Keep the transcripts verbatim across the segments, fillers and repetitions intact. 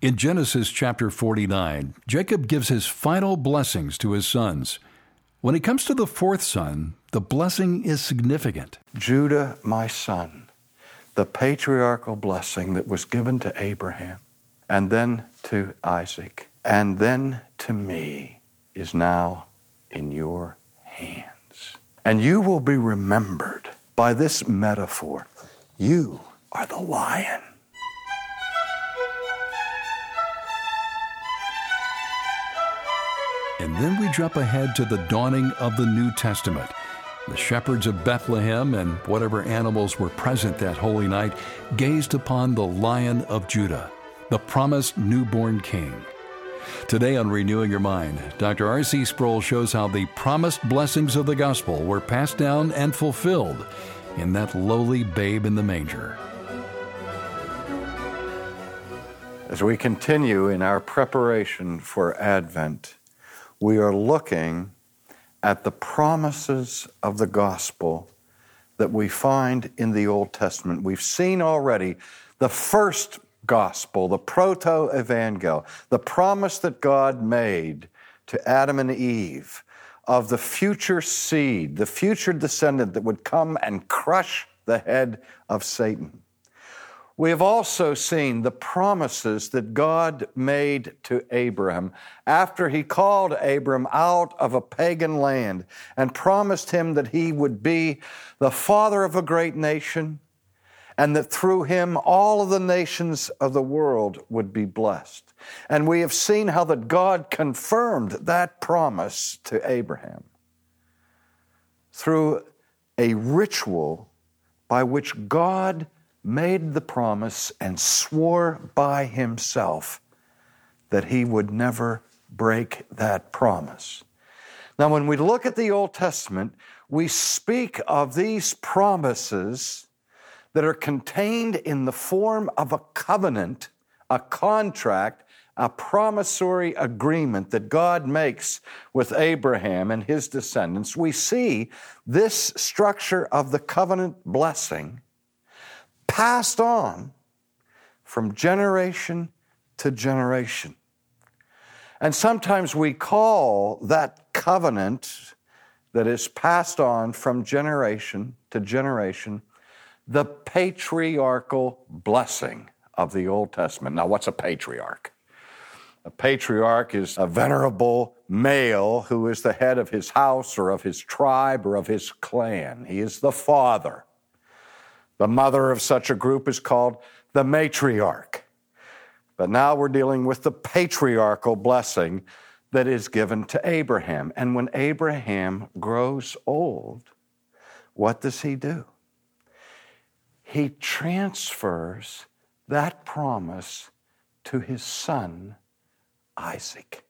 In Genesis chapter forty-nine, Jacob gives his final blessings to his sons. When it comes to the fourth son, the blessing is significant. Judah, my son, the patriarchal blessing that was given to Abraham, and then to Isaac, and then to me, is now in your hands. And you will be remembered by this metaphor. You are the lion. And then we jump ahead to the dawning of the New Testament. The shepherds of Bethlehem and whatever animals were present that holy night gazed upon the Lion of Judah, the promised newborn king. Today on Renewing Your Mind, Doctor R C Sproul shows how the promised blessings of the gospel were passed down and fulfilled in that lowly babe in the manger. As we continue in our preparation for Advent, we are looking at the promises of the gospel that we find in the Old Testament. We've seen already the first gospel, the proto-evangel, the promise that God made to Adam and Eve of the future seed, the future descendant that would come and crush the head of Satan. We have also seen the promises that God made to Abraham after he called Abram out of a pagan land and promised him that he would be the father of a great nation and that through him all of the nations of the world would be blessed. And we have seen how that God confirmed that promise to Abraham through a ritual by which God made the promise and swore by himself that he would never break that promise. Now, when we look at the Old Testament, we speak of these promises that are contained in the form of a covenant, a contract, a promissory agreement that God makes with Abraham and his descendants. We see this structure of the covenant blessing passed on from generation to generation. And sometimes we call that covenant that is passed on from generation to generation the patriarchal blessing of the Old Testament. Now, what's a patriarch? A patriarch is a venerable male who is the head of his house or of his tribe or of his clan. He is the father. The mother of such a group is called the matriarch. But now we're dealing with the patriarchal blessing that is given to Abraham. And when Abraham grows old, what does he do? He transfers that promise to his son, Isaac.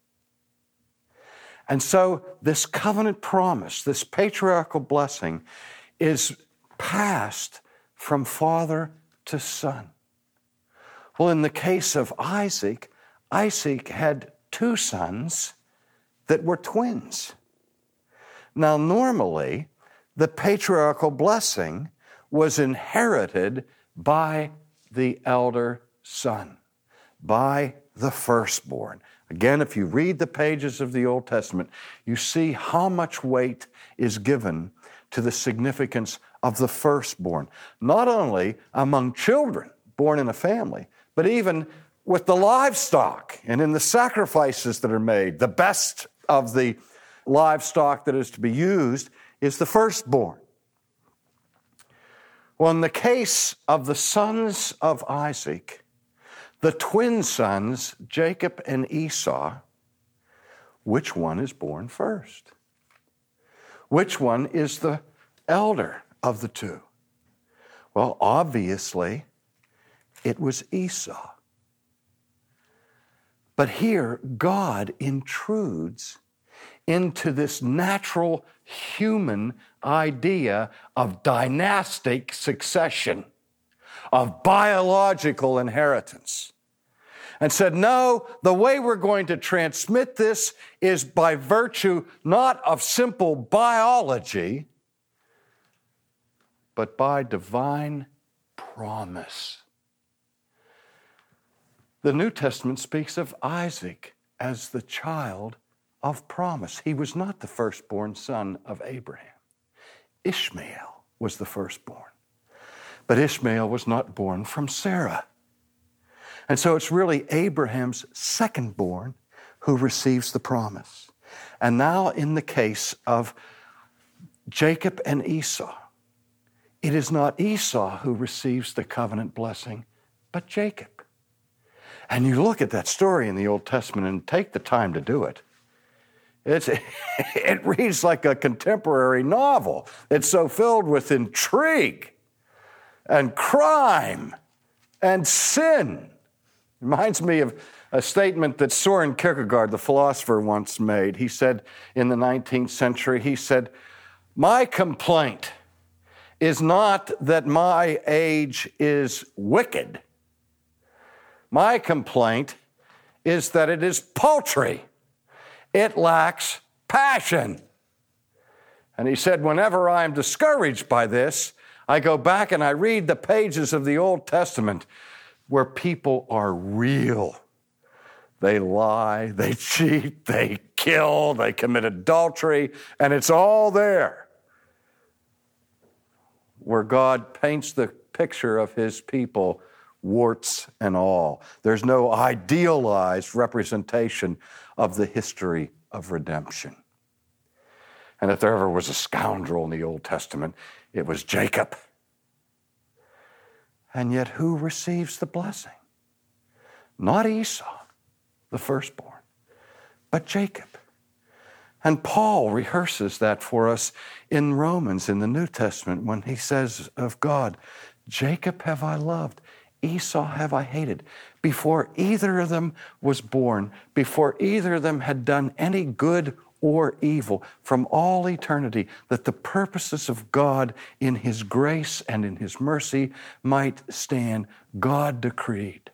And so this covenant promise, this patriarchal blessing, is passed from father to son. Well, in the case of Isaac, Isaac had two sons that were twins. Now, normally, the patriarchal blessing was inherited by the elder son, by the firstborn. Again, if you read the pages of the Old Testament, you see how much weight is given to the significance of the firstborn, not only among children born in a family, but even with the livestock and in the sacrifices that are made. The best of the livestock that is to be used is the firstborn. Well, in the case of the sons of Isaac, the twin sons, Jacob and Esau, which one is born first? Which one is the elder of the two? Well, obviously, it was Esau. But here, God intrudes into this natural human idea of dynastic succession, of biological inheritance, and said, no, the way we're going to transmit this is by virtue not of simple biology, but by divine promise. The New Testament speaks of Isaac as the child of promise. He was not the firstborn son of Abraham. Ishmael was the firstborn. But Ishmael was not born from Sarah. And so it's really Abraham's secondborn who receives the promise. And now in the case of Jacob and Esau, it is not Esau who receives the covenant blessing, but Jacob. And you look at that story in the Old Testament and take the time to do it. It's, it reads like a contemporary novel. It's so filled with intrigue and crime and sin. Reminds me of a statement that Soren Kierkegaard, the philosopher, once made. He said in the nineteenth century, he said, "My complaint is not that my age is wicked. My complaint is that it is paltry. It lacks passion." And he said, whenever I am discouraged by this, I go back and I read the pages of the Old Testament where people are real. They lie, they cheat, they kill, they commit adultery, and it's all there. Where God paints the picture of his people, warts and all. There's no idealized representation of the history of redemption. And if there ever was a scoundrel in the Old Testament, it was Jacob. And yet who receives the blessing? Not Esau, the firstborn, but Jacob. And Paul rehearses that for us in Romans in the New Testament when he says of God, "Jacob have I loved, Esau have I hated." Before either of them was born, before either of them had done any good or evil, from all eternity, that the purposes of God in his grace and in his mercy might stand, God decreed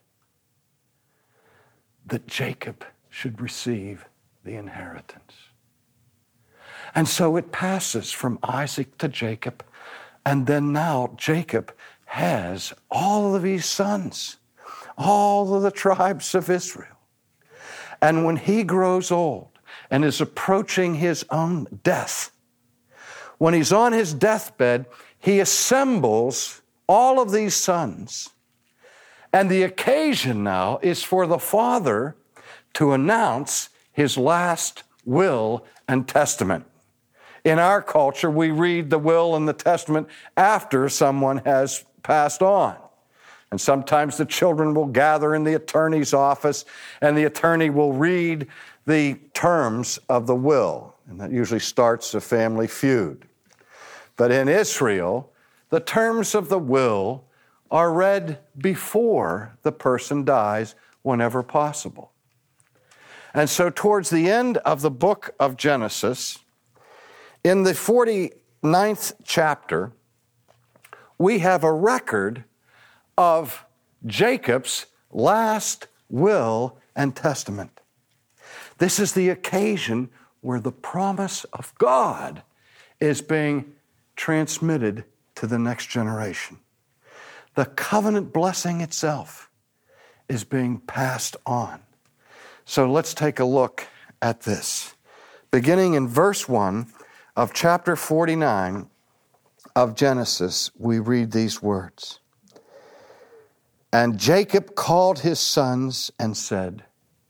that Jacob should receive the inheritance. And so it passes from Isaac to Jacob, and then now Jacob has all of his sons, all of the tribes of Israel. And when he grows old and is approaching his own death, when he's on his deathbed, he assembles all of these sons. And the occasion now is for the father to announce his last will and testament. In our culture, we read the will and the testament after someone has passed on. And sometimes the children will gather in the attorney's office, and the attorney will read the terms of the will. And that usually starts a family feud. But in Israel, the terms of the will are read before the person dies, whenever possible. And so towards the end of the book of Genesis, in the forty-ninth chapter, we have a record of Jacob's last will and testament. This is the occasion where the promise of God is being transmitted to the next generation. The covenant blessing itself is being passed on. So let's take a look at this. Beginning in verse one of chapter forty-nine of Genesis, we read these words. "And Jacob called his sons and said,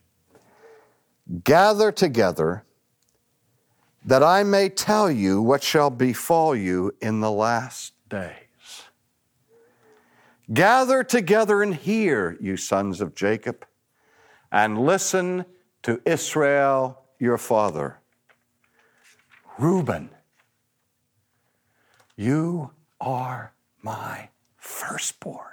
'Gather together, that I may tell you what shall befall you in the last days. Gather together and hear, you sons of Jacob, and listen to Israel your father. Reuben, you are my firstborn.'"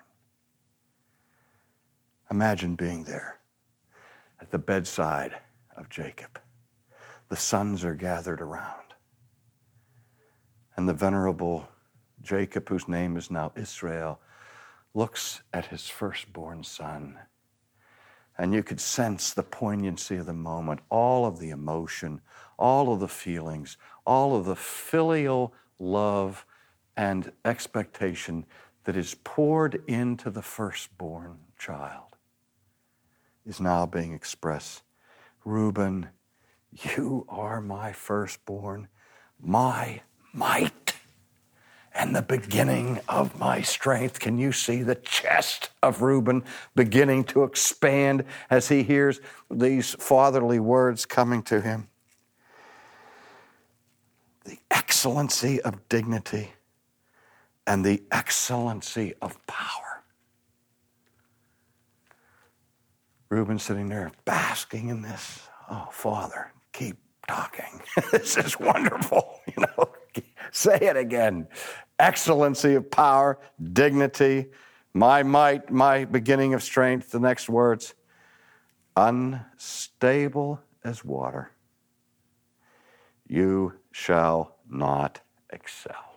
Imagine being there at the bedside of Jacob. The sons are gathered around. And the venerable Jacob, whose name is now Israel, looks at his firstborn son. And you could sense the poignancy of the moment, all of the emotion, all of the feelings, all of the filial love and expectation that is poured into the firstborn child. is now being expressed. Reuben, you are my firstborn, my might, and the beginning of my strength. Can you see the chest of Reuben beginning to expand as he hears these fatherly words coming to him? The excellency of dignity and the excellency of power. Reuben sitting there basking in this. Oh, Father, keep talking. This is wonderful. You know, say it again. Excellency of power, dignity, my might, my beginning of strength. The next words, unstable as water, you shall not excel.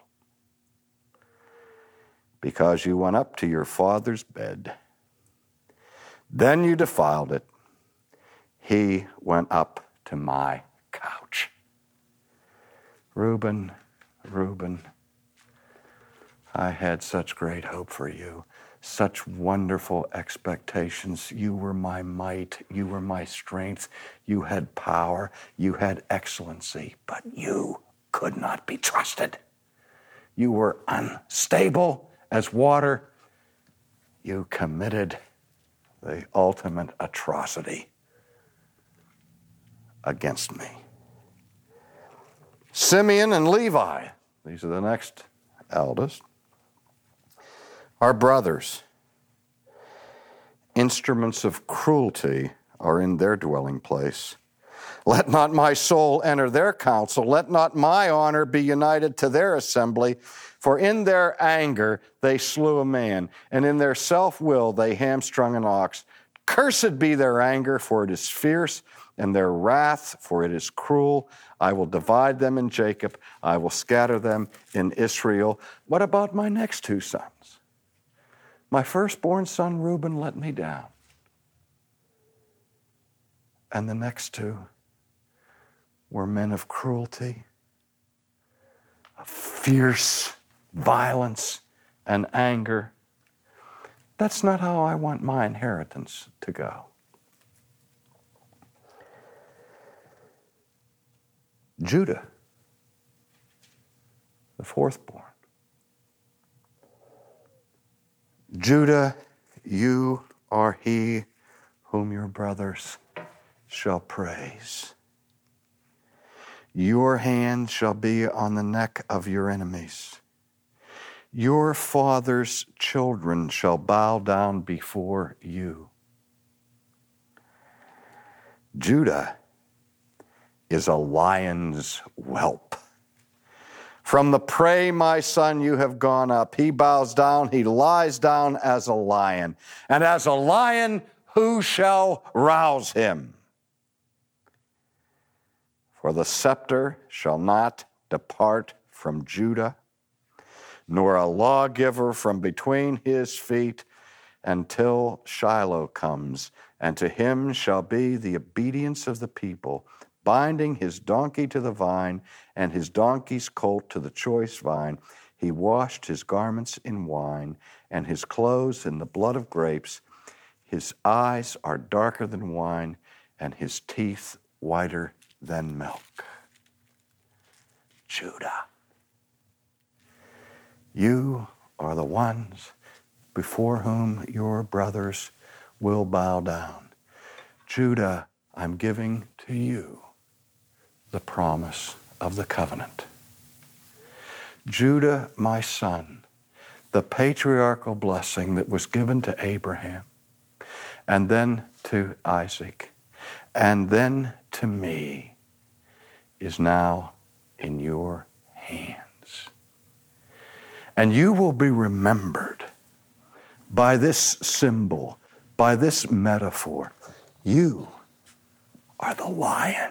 Because you went up to your father's bed, then you defiled it. He went up to my couch. Reuben, Reuben, I had such great hope for you, such wonderful expectations. You were my might, you were my strength, you had power, you had excellency, but you could not be trusted. You were unstable as water. You committed the ultimate atrocity against me. Simeon and Levi, these are the next eldest, are brothers. Instruments of cruelty are in their dwelling place. Let not my soul enter their council. Let not my honor be united to their assembly. For in their anger they slew a man, and in their self-will they hamstrung an ox. Cursed be their anger, for it is fierce, and their wrath, for it is cruel. I will divide them in Jacob. I will scatter them in Israel. What about my next two sons? My firstborn son Reuben let me down. And the next two were men of cruelty, of fierce violence and anger. That's not how I want my inheritance to go. Judah, the fourthborn. Judah, you are he whom your brothers shall praise. Your hand shall be on the neck of your enemies. Your father's children shall bow down before you. Judah is a lion's whelp. From the prey, my son, you have gone up. He bows down, he lies down as a lion. And as a lion, who shall rouse him? For the scepter shall not depart from Judah, nor a lawgiver from between his feet, until Shiloh comes, and to him shall be the obedience of the people, binding his donkey to the vine, and his donkey's colt to the choice vine. He washed his garments in wine, and his clothes in the blood of grapes. His eyes are darker than wine, and his teeth whiter than milk. Judah, you are the ones before whom your brothers will bow down. Judah, I'm giving to you the promise of the covenant. Judah, my son, the patriarchal blessing that was given to Abraham, and then to Isaac, and then to me, is now in your hands. And you will be remembered by this symbol, by this metaphor. You are the lion.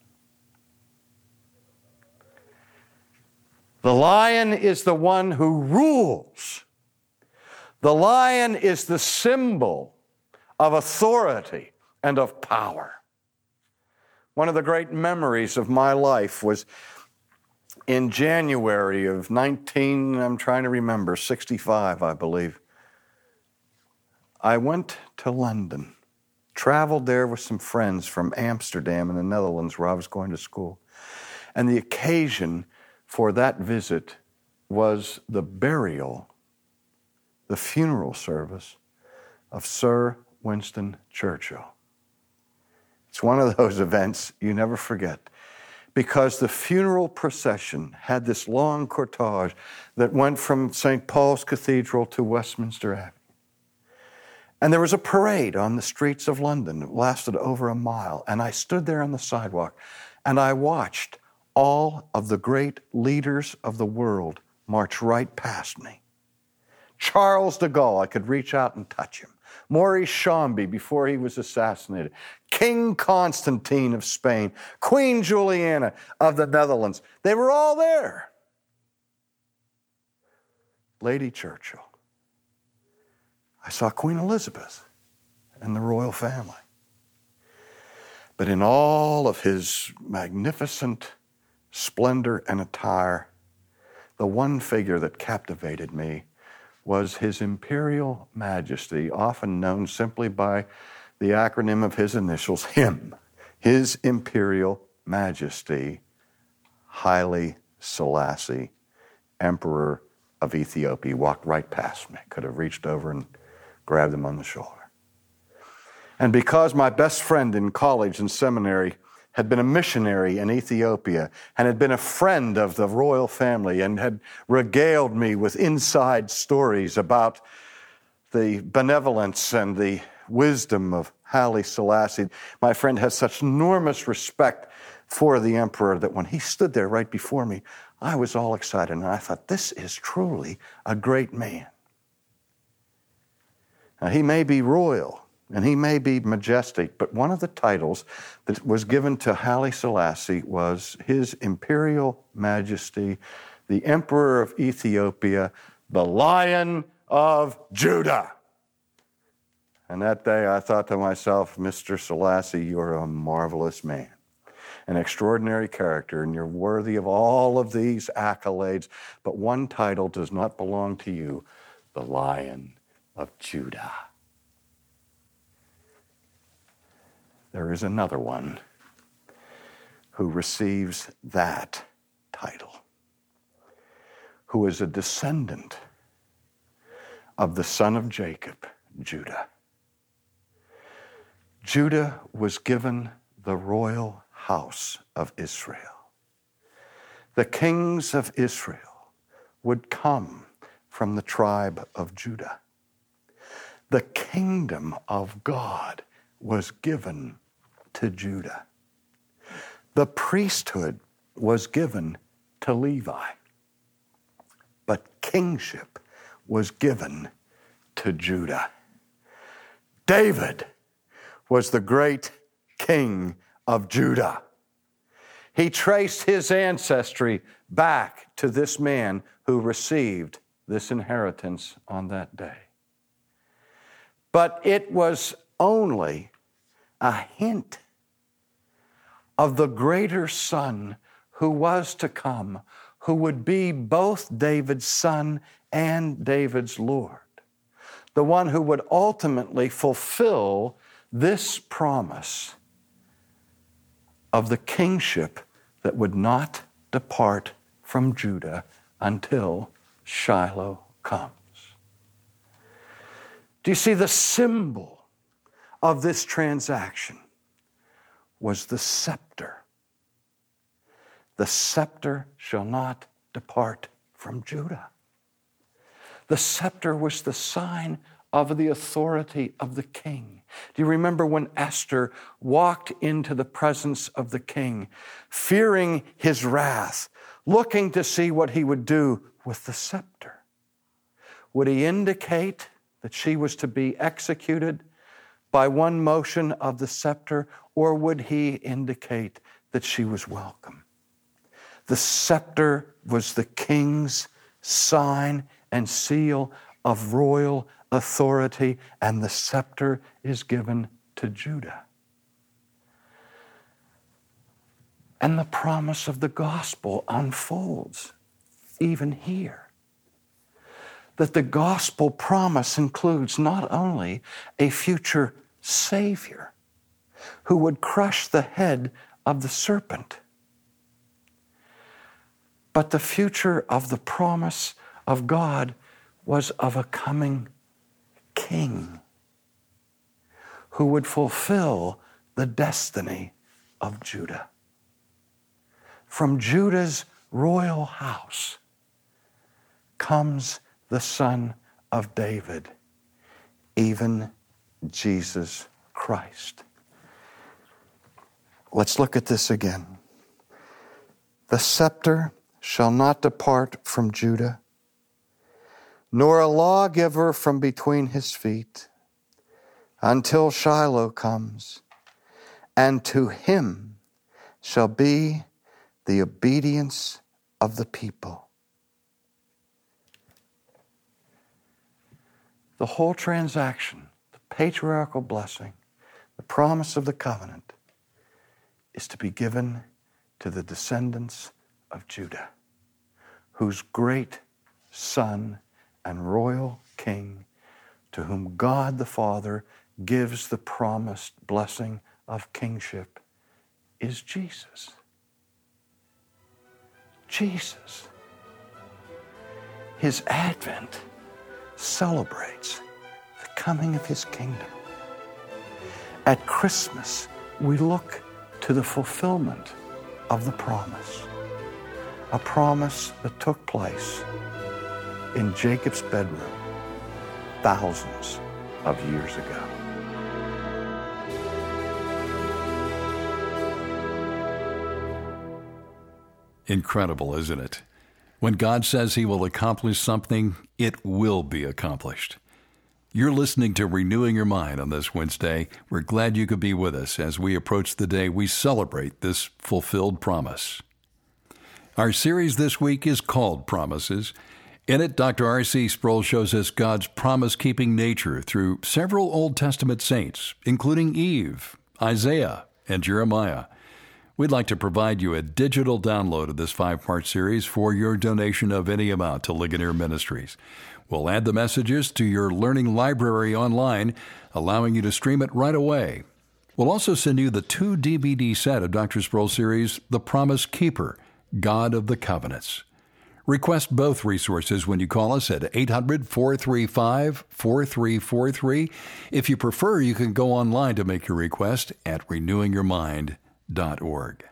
The lion is the one who rules. The lion is the symbol of authority and of power. One of the great memories of my life was in January of nineteen, I'm trying to remember, sixty-five, I believe. I went to London traveled there with some friends from Amsterdam in the Netherlands where I was going to school. And the occasion for that visit was the burial, the funeral service of Sir Winston Churchill. It's one of those events you never forget, because the funeral procession had this long cortege that went from Saint Paul's Cathedral to Westminster Abbey. And there was a parade on the streets of London. It lasted over a mile. And I stood there on the sidewalk and I watched all of the great leaders of the world march right past me. Charles de Gaulle, I could reach out and touch him. Maurice Chambly, before he was assassinated. King Constantine of Spain. Queen Juliana of the Netherlands. They were all there. Lady Churchill. I saw Queen Elizabeth and the royal family. But in all of his magnificent splendor and attire, the one figure that captivated me was His Imperial Majesty, often known simply by the acronym of his initials, HIM, His Imperial Majesty, Haile Selassie, Emperor of Ethiopia. He walked right past me, could have reached over and grabbed him on the shoulder. And because my best friend in college and seminary had been a missionary in Ethiopia and had been a friend of the royal family and had regaled me with inside stories about the benevolence and the wisdom of Haile Selassie, my friend has such enormous respect for the emperor that when he stood there right before me, I was all excited and I thought, this is truly a great man. Now, he may be royal, and he may be majestic, but one of the titles that was given to Haile Selassie was His Imperial Majesty, the Emperor of Ethiopia, the Lion of Judah. And that day I thought to myself, Mister Selassie, you're a marvelous man, an extraordinary character, and you're worthy of all of these accolades, but one title does not belong to you, the Lion of Judah. There is another one who receives that title, who is a descendant of the son of Jacob, Judah. Judah was given the royal house of Israel. The kings of Israel would come from the tribe of Judah. The kingdom of God was given to Judah. The priesthood was given to Levi, but kingship was given to Judah. David was the great king of Judah. He traced his ancestry back to this man who received this inheritance on that day. But it was only a hint of the greater son who was to come, who would be both David's son and David's Lord, the one who would ultimately fulfill this promise of the kingship that would not depart from Judah until Shiloh comes. Do you see the symbol of this transaction was the scepter? The scepter shall not depart from Judah. The scepter was the sign of the authority of the king. Do you remember when Esther walked into the presence of the king, fearing his wrath, looking to see what he would do with the scepter? Would he indicate that she was to be executed by one motion of the scepter, or would he indicate that she was welcome? The scepter was the king's sign and seal of royal authority, and the scepter is given to Judah. And the promise of the gospel unfolds even here. That the gospel promise includes not only a future Savior who would crush the head of the serpent. But the future of the promise of God was of a coming king who would fulfill the destiny of Judah. From Judah's royal house comes the Son of David, even Jesus Christ. Let's look at this again. The scepter shall not depart from Judah, nor a lawgiver from between his feet, until Shiloh comes, and to him shall be the obedience of the people. The whole transaction, the patriarchal blessing, the promise of the covenant, is to be given to the descendants of Judah, whose great son and royal king, to whom God the Father gives the promised blessing of kingship, is Jesus. Jesus. His advent celebrates the coming of his kingdom. At Christmas, we look to the fulfillment of the promise, a promise that took place in Jacob's bedroom thousands of years ago. Incredible, isn't it? When God says he will accomplish something, it will be accomplished. You're listening to Renewing Your Mind on this Wednesday. We're glad you could be with us as we approach the day we celebrate this fulfilled promise. Our series this week is called Promises. In it, Doctor R C Sproul shows us God's promise-keeping nature through several Old Testament saints, including Eve, Isaiah, and Jeremiah. We'd like to provide you a digital download of this five-part series for your donation of any amount to Ligonier Ministries. We'll add the messages to your learning library online, allowing you to stream it right away. We'll also send you the two D V D set of Doctor Sproul's series, The Promise Keeper, God of the Covenants. Request both resources when you call us at eight hundred, four three five, four three four three. If you prefer, you can go online to make your request at renewing your mind dot org.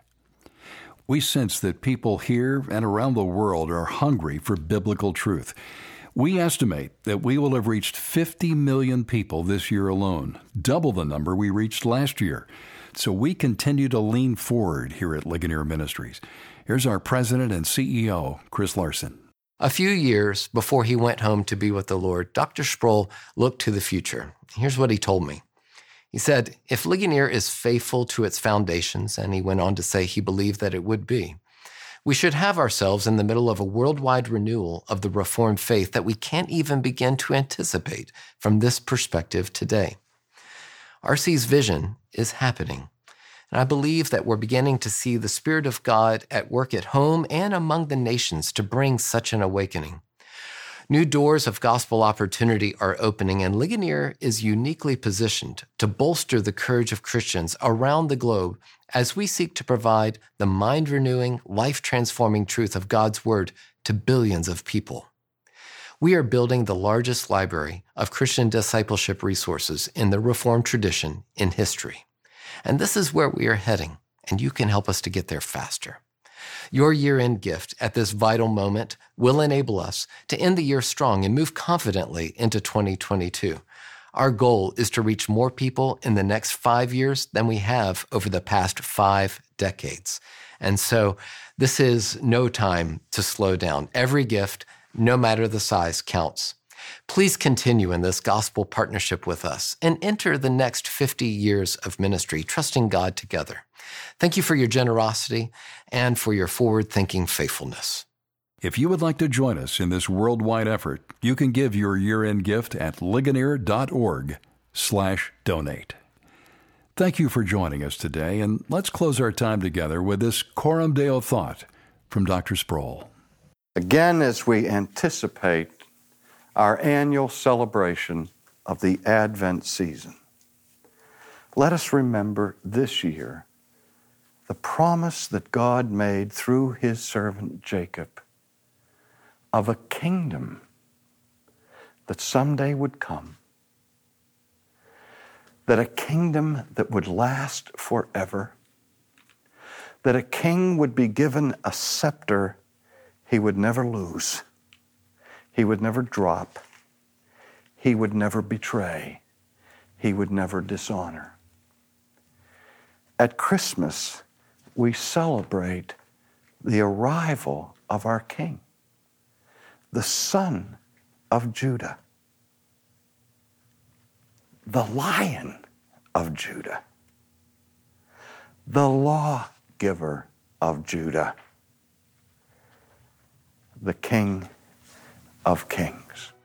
We sense that people here and around the world are hungry for biblical truth. We estimate that we will have reached fifty million people this year alone, double the number we reached last year. So we continue to lean forward here at Ligonier Ministries. Here's our president and C E O, Chris Larson. A few years before he went home to be with the Lord, Doctor Sproul looked to the future. Here's what he told me. He said, if Ligonier is faithful to its foundations, and he went on to say he believed that it would be, we should have ourselves in the middle of a worldwide renewal of the Reformed faith that we can't even begin to anticipate from this perspective today. R C's vision is happening, and I believe that we're beginning to see the Spirit of God at work at home and among the nations to bring such an awakening. New doors of gospel opportunity are opening, and Ligonier is uniquely positioned to bolster the courage of Christians around the globe as we seek to provide the mind-renewing, life-transforming truth of God's Word to billions of people. We are building the largest library of Christian discipleship resources in the Reformed tradition in history. And this is where we are heading, and you can help us to get there faster. Your year-end gift at this vital moment will enable us to end the year strong and move confidently into twenty twenty-two. Our goal is to reach more people in the next five years than we have over the past five decades. And so this is no time to slow down. Every gift, no matter the size, counts. Please continue in this gospel partnership with us and enter the next fifty years of ministry, trusting God together. Thank you for your generosity and for your forward-thinking faithfulness. If you would like to join us in this worldwide effort, you can give your year-end gift at ligonier dot org slash donate. Thank you for joining us today, and let's close our time together with this Coram Deo thought from Doctor Sproul. Again, as we anticipate our annual celebration of the Advent season, let us remember this year the promise that God made through his servant Jacob of a kingdom that someday would come, that a kingdom that would last forever, that a king would be given a scepter he would never lose, he would never drop, he would never betray, he would never dishonor. At Christmas, we celebrate the arrival of our King, the Son of Judah, the Lion of Judah, the lawgiver of Judah, the King of Kings.